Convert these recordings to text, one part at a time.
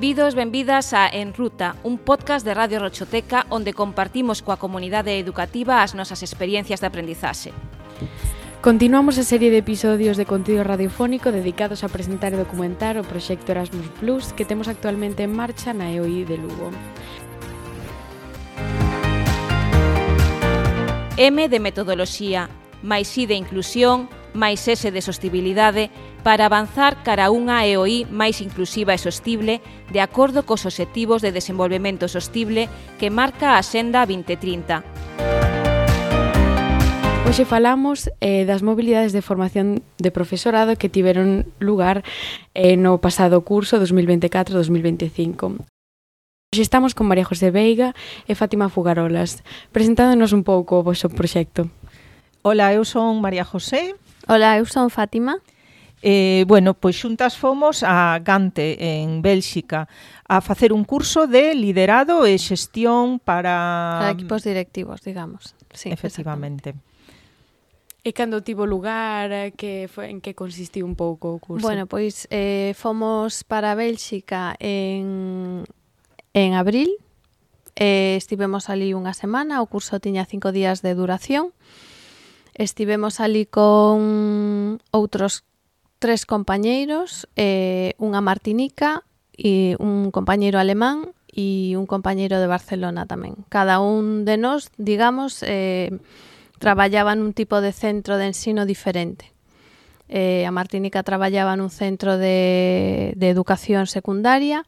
Benvidos, benvidas a En Ruta, un podcast de Radio Rochoteca onde compartimos coa comunidade educativa as nosas experiencias de aprendizaxe. Continuamos a serie de episodios de contido radiofónico dedicados a presentar e documentar o proxecto Erasmus Plus que temos actualmente en marcha na EOI de Lugo. M de metodoloxía, máis I de inclusión, máis S de sostibilidade, para avanzar cara a unha EOI máis inclusiva e sostible de acordo cos obxectivos de desenvolvemento sostible que marca a Axenda 2030. Hoxe falamos das mobilidades de formación de profesorado que tiveron lugar no pasado curso 2024-2025. Hoxe estamos con María José Veiga e Fátima Fugarolas, presentándonos un pouco o vosso proxecto. Ola, eu son María José. Ola, eu son Fátima. Pois xuntas fomos a Gante, en Bélxica, a facer un curso de liderado e xestión para equipos directivos, digamos. Sí, efectivamente. E cando tivo lugar, en que consistiu un pouco o curso? Bueno, pois fomos para Bélxica en abril, estivemos ali unha semana, o curso tiña 5 días de duración, estivemos ali con outros 3 compañeiros, unha martinica e un compañeiro alemán e un compañeiro de Barcelona tamén. Cada un de nós, digamos, traballaba nun tipo de centro de ensino diferente. A martinica traballaba nun centro de educación secundaria,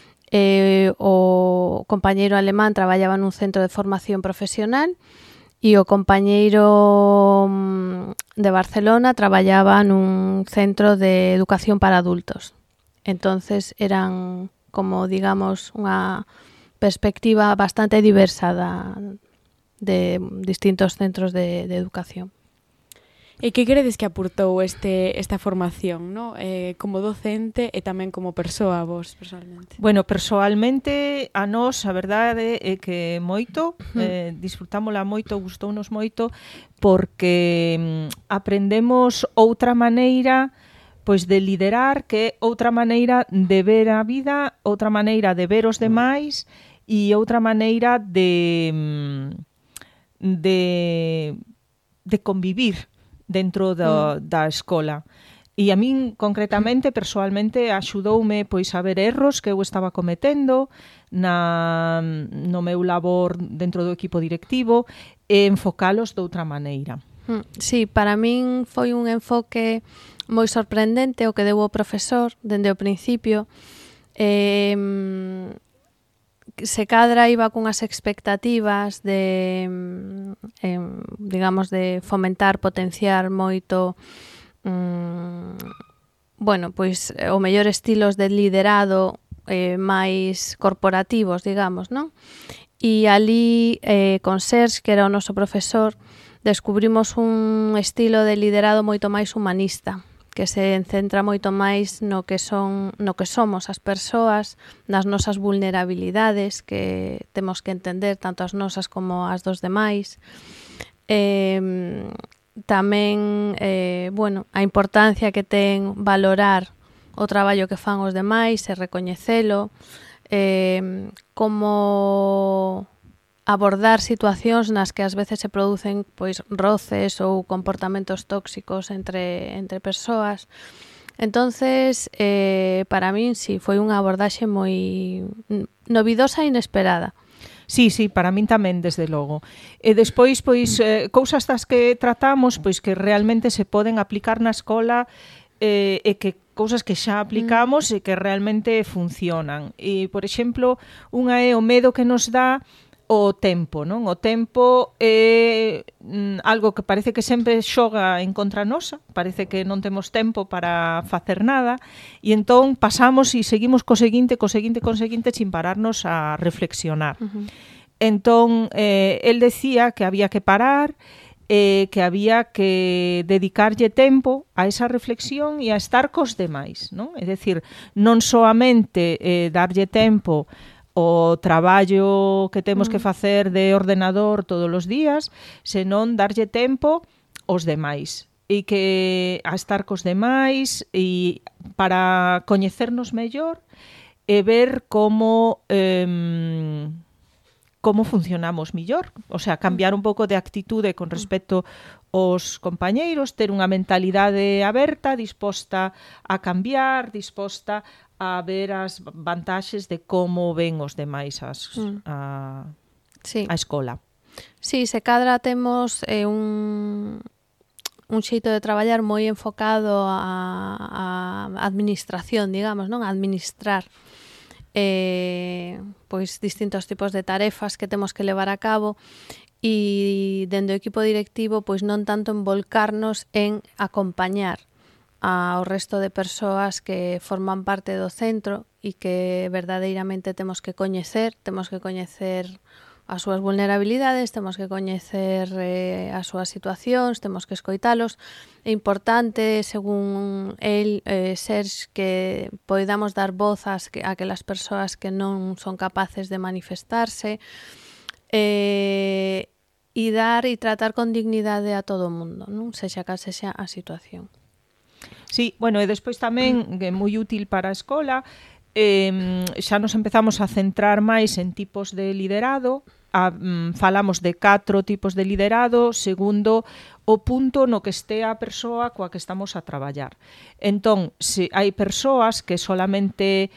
o compañeiro alemán traballaba nun centro de formación profesional e o compañeiro de Barcelona traballaba nun centro de educación para adultos. Entonces eran, como digamos, unha perspectiva bastante diversa de distintos centros de educación. E que credes que aportou esta formación, no? Como docente e tamén como persoa vos, personalmente? Bueno, persoalmente, a nós, a verdade é que moito, disfrutámola moito, gustounos moito, porque aprendemos outra maneira pois de liderar, que outra maneira de ver a vida, outra maneira de ver os demais e outra maneira de convivir dentro da escola. E a min, concretamente, persoalmente, axudoume pois a ver erros que eu estaba cometendo no meu labor dentro do equipo directivo e enfocalos de outra maneira. Sí, para min foi un enfoque moi sorprendente o que deu o profesor dende o principio. Se cadra iba cunhas expectativas de, digamos, de fomentar, potenciar moito pois o mellor estilos de liderado máis corporativos, digamos, non? E ali con Serge, que era o noso profesor, descubrimos un estilo de liderado moito máis humanista, que se centra moito máis no que somos as persoas, nas nosas vulnerabilidades que temos que entender tanto as nosas como as dos demais. Tamén, a importancia que ten valorar o traballo que fan os demais e recoñecelo, como abordar situacións nas que ás veces se producen pois roces ou comportamentos tóxicos entre persoas. Entonces, para min, sí, foi unha abordaxe moi novidosa e inesperada. Sí, para min tamén, desde logo. E despois, pois, cousas das que tratamos, pois que realmente se poden aplicar na escola e que cousas que xa aplicamos e que realmente funcionan. E, por exemplo, unha é o medo que nos dá o tempo, non? O tempo é algo que parece que sempre xoga en contra nosa, parece que non temos tempo para facer nada, e entón pasamos e seguimos co seguinte, sin pararnos a reflexionar. Entón, el decía que había que parar, que había que dedicarlle tempo a esa reflexión e a estar cos demais, non? É dicir, non soamente darlle tempo o traballo que temos que facer de ordenador todos os días, senón darlle tempo aos demais e que a estar cos demais e para coñecernos mellor e ver como funcionamos millor, o sea, cambiar un pouco de actitude con respecto aos compañeiros, ter unha mentalidade aberta, disposta a cambiar, disposta a ver as vantaxes de como ven os demais a escola. Sí, se cadra temos un xeito de traballar moi enfocado a administración, digamos, non? A administrar pois distintos tipos de tarefas que temos que levar a cabo e dende o equipo directivo pois non tanto envolcarnos en acompañar ao resto de persoas que forman parte do centro e que verdadeiramente temos que coñecer as súas vulnerabilidades, temos que coñecer as súas situacións, temos que escoitalos. É importante, según el, ser que poidamos dar voz a aquelas persoas que non son capaces de manifestarse, e dar e tratar con dignidade a todo o mundo, non? Sexa cal sexa a situación. Sí, bueno, e despois tamén é moi útil para a escola, xa nos empezamos a centrar máis en tipos de liderado, falamos de 4 tipos de liderado segundo o punto no que estea a persoa coa que estamos a traballar. Entón, se hai persoas que solamente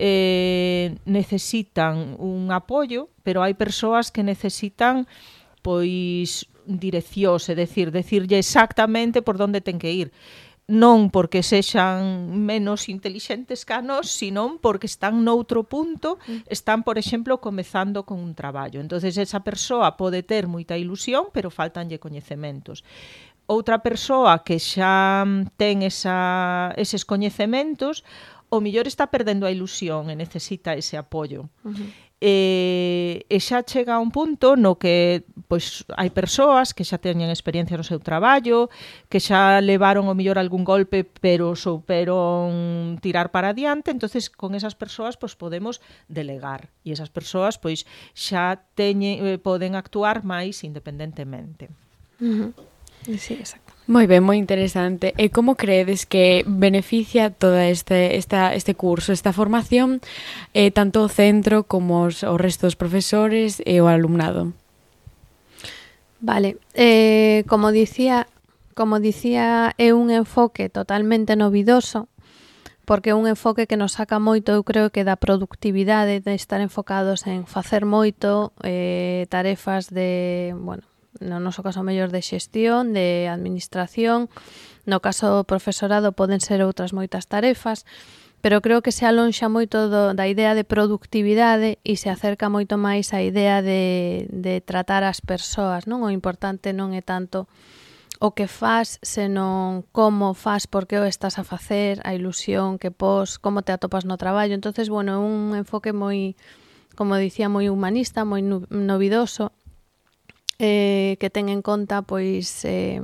necesitan un apoio, pero hai persoas que necesitan pois direccións, é dicir, decirlle exactamente por onde ten que ir. Non porque sexan menos intelixentes que a nós, sino porque están noutro punto, están, por exemplo, comezando con un traballo. Entonces esa persoa pode ter moita ilusión, pero faltanlle coñecementos. Outra persoa que xa ten eses coñecementos, o mellor está perdendo a ilusión e necesita ese apoio. E xa chega a un punto no que pois hai persoas que xa teñen experiencia no seu traballo, que xa levaron o mellor algún golpe, pero souperon tirar para adiante, entonces con esas persoas pois podemos delegar e esas persoas pois xa poden actuar máis independentemente. Sí, exacto. Moi ben, moi interesante. E como credes que beneficia toda este curso, esta formación, tanto o centro como o resto dos profesores e o alumnado? Vale, como dicía, é un enfoque totalmente novidoso, porque é un enfoque que nos saca moito, eu creo que da productividade, de estar enfocados en facer moito, tarefas de, bueno, no noso caso mellor de xestión, de administración, no caso do profesorado poden ser outras moitas tarefas, pero creo que se alonxa moito da idea de productividade e se acerca moito máis á idea de tratar as persoas, non? O importante non é tanto o que faz, senón como faz, por que o estás a facer, a ilusión que pos, como te atopas no traballo. Entonces, bueno, é un enfoque moi, como dicía, moi humanista, moi novidoso, que ten en conta pois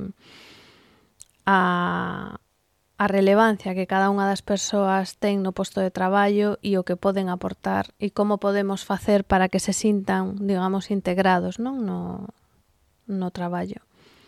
a relevancia que cada unha das persoas ten no posto de traballo e o que poden aportar e como podemos facer para que se sintan, digamos, integrados, non, no traballo.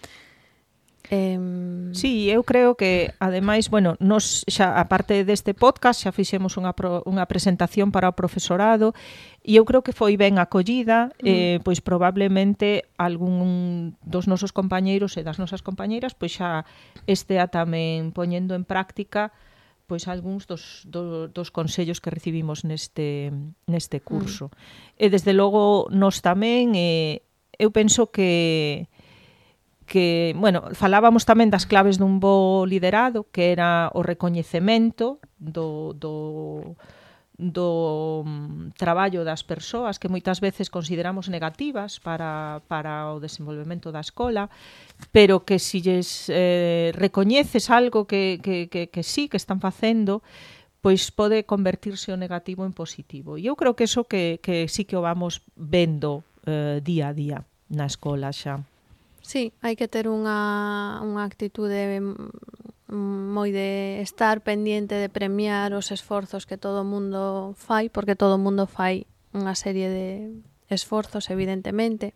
Sí, eu creo que, ademais, bueno, nos xa, aparte deste podcast, xa fixemos unha presentación para o profesorado e eu creo que foi ben acollida, pois probablemente algún dos nosos compañeiros e das nosas compañeiras pois xa estea tamén poñendo en práctica pois algúns dos consellos que recibimos neste curso. E desde logo nos tamén, eu penso que bueno, falábamos tamén das claves dun bo liderado, que era o recoñecemento do traballo das persoas que moitas veces consideramos negativas para o desenvolvemento da escola, pero que si lles recoñeces algo que sí que están facendo, pois pode convertirse o negativo en positivo. E eu creo que eso que sí que o vamos vendo día a día na escola xa. Sí, hai que ter unha actitude moi de estar pendiente de premiar os esforzos que todo o mundo fai, porque todo o mundo fai unha serie de esforzos, evidentemente.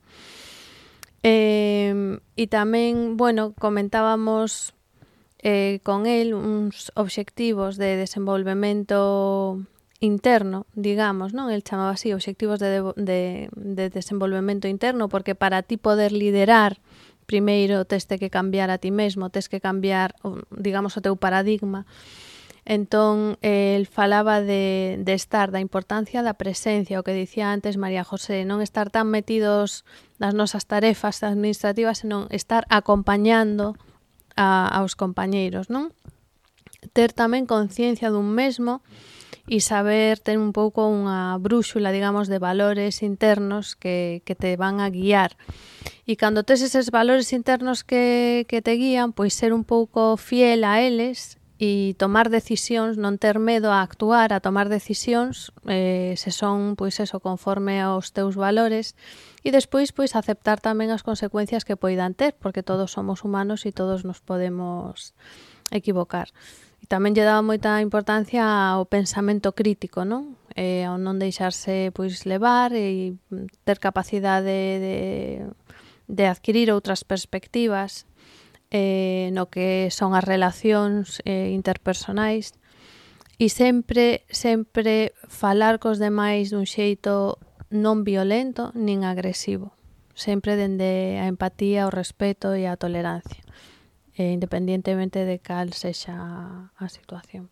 E tamén, bueno, comentábamos con el uns obxectivos de desenvolvemento interno, digamos, non? El chamaba así, obxectivos de desenvolvemento interno, porque para ti poder liderar, primeiro tes que cambiar a ti mesmo, tes que cambiar, digamos, o teu paradigma. Entón, el falaba de estar, da importancia da presencia, o que dicía antes María José, non estar tan metidos nas nosas tarefas administrativas, senón estar acompañando aos compañeiros, non? Ter tamén conciencia dun mesmo e saber ter un pouco unha brúxula, digamos, de valores internos que te van a guiar. E cando tes eses valores internos que te guían, pois ser un pouco fiel a eles e tomar decisións, non ter medo a actuar, a tomar decisións, se son, pois eso, conforme aos teus valores, e despois, pois, aceptar tamén as consecuencias que poidan ter, porque todos somos humanos e todos nos podemos equivocar. E tamén lle daba moita importancia ao pensamento crítico, non? Ao non deixarse, pois, levar e ter capacidade de adquirir outras perspectivas, no que son as relacións interpersonais, e sempre falar cos demais dun xeito non violento nin agresivo, sempre dende a empatía, o respeto e a tolerancia, independientemente de cal sexa a situación.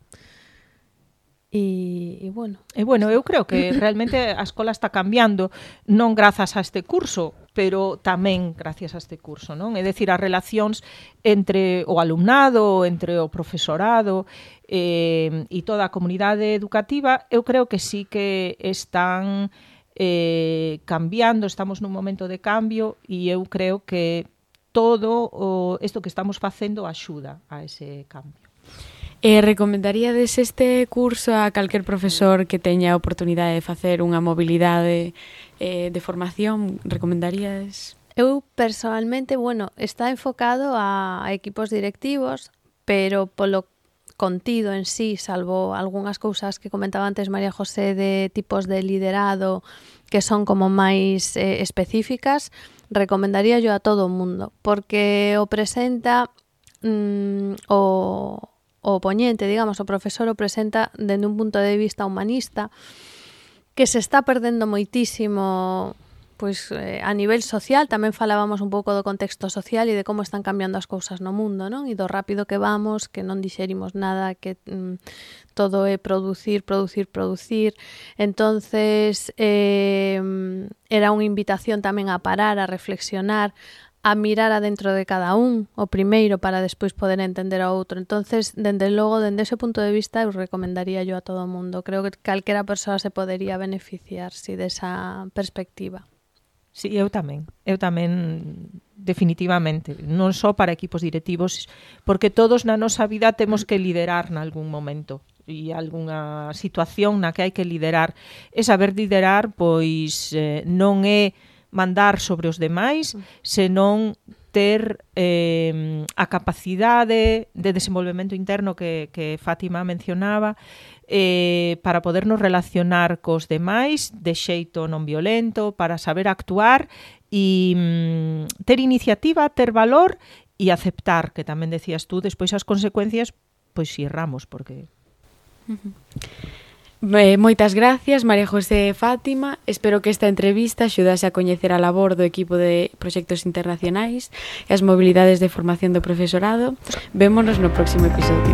E bueno, eu creo que realmente a escola está cambiando, non grazas a este curso, pero tamén gracias a este curso, non? É dicir, as relacións entre o alumnado, entre o profesorado e toda a comunidade educativa, eu creo que sí que están cambiando, estamos nun momento de cambio e eu creo que todo isto que estamos facendo axuda a ese cambio. Recomendaríades este curso a calquer profesor que teña a oportunidade de facer unha mobilidade de formación? Recomendaríades? Eu, personalmente, bueno, está enfocado a equipos directivos, pero polo contido en sí, salvo algunhas cousas que comentaba antes María José de tipos de liderado que son como máis específicas, recomendaría yo a todo o mundo, porque o presenta o poñente, digamos, o profesor o presenta dende un punto de vista humanista que se está perdendo moitísimo, pois a nivel social. Tamén falábamos un pouco do contexto social e de como están cambiando as cousas no mundo, non? E do rápido que vamos, que non dixerimos nada, que todo é producir. Entonces, era unha invitación tamén a parar, a reflexionar, a mirar adentro de cada un, o primeiro, para despois poder entender ao outro. Entonces, dende logo, dende ese punto de vista, eu recomendaría yo a todo o mundo. Creo que calquera persoa se podería beneficiar, si, desa perspectiva. Sí, eu tamén, definitivamente, non só para equipos directivos, porque todos na nosa vida temos que liderar nalgún momento, e algunha situación na que hai que liderar. E saber liderar, pois, non é mandar sobre os demais, senón ter a capacidade de desenvolvemento interno que Fátima mencionaba, para podernos relacionar cos demais de xeito non violento, para saber actuar e ter iniciativa, ter valor e aceptar, que tamén decías tú, despois as consecuencias, pois si erramos, porque... Moitas gracias, María José e Fátima. Espero que esta entrevista axudase a coñecer a labor do equipo de proxectos internacionais e as mobilidades de formación do profesorado. Vémonos no próximo episodio.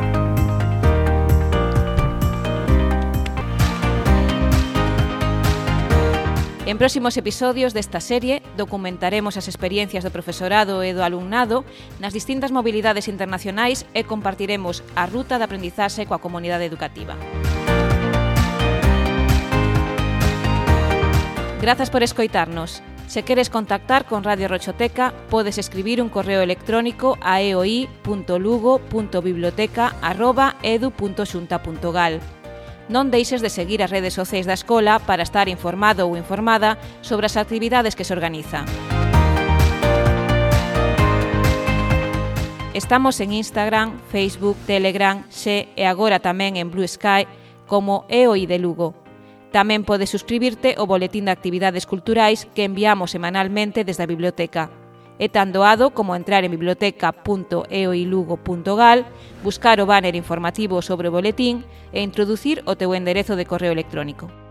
En próximos episodios desta serie documentaremos as experiencias do profesorado e do alumnado nas distintas mobilidades internacionais e compartiremos a ruta de aprendizaxe coa comunidade educativa. Grazas por escoitarnos. Se queres contactar con Radio Rochoteca, podes escribir un correo electrónico a eoi.lugo.biblioteca@edu.xunta.gal. Non deixes de seguir as redes sociais da escola para estar informado ou informada sobre as actividades que se organiza. Estamos en Instagram, Facebook, Telegram, Xe e agora tamén en Blue Sky como EOI de Lugo. Tamén podes suscribirte ao boletín de actividades culturais que enviamos semanalmente desde a biblioteca. É tan doado como entrar en biblioteca.eoilugo.gal, buscar o banner informativo sobre o boletín e introducir o teu enderezo de correo electrónico.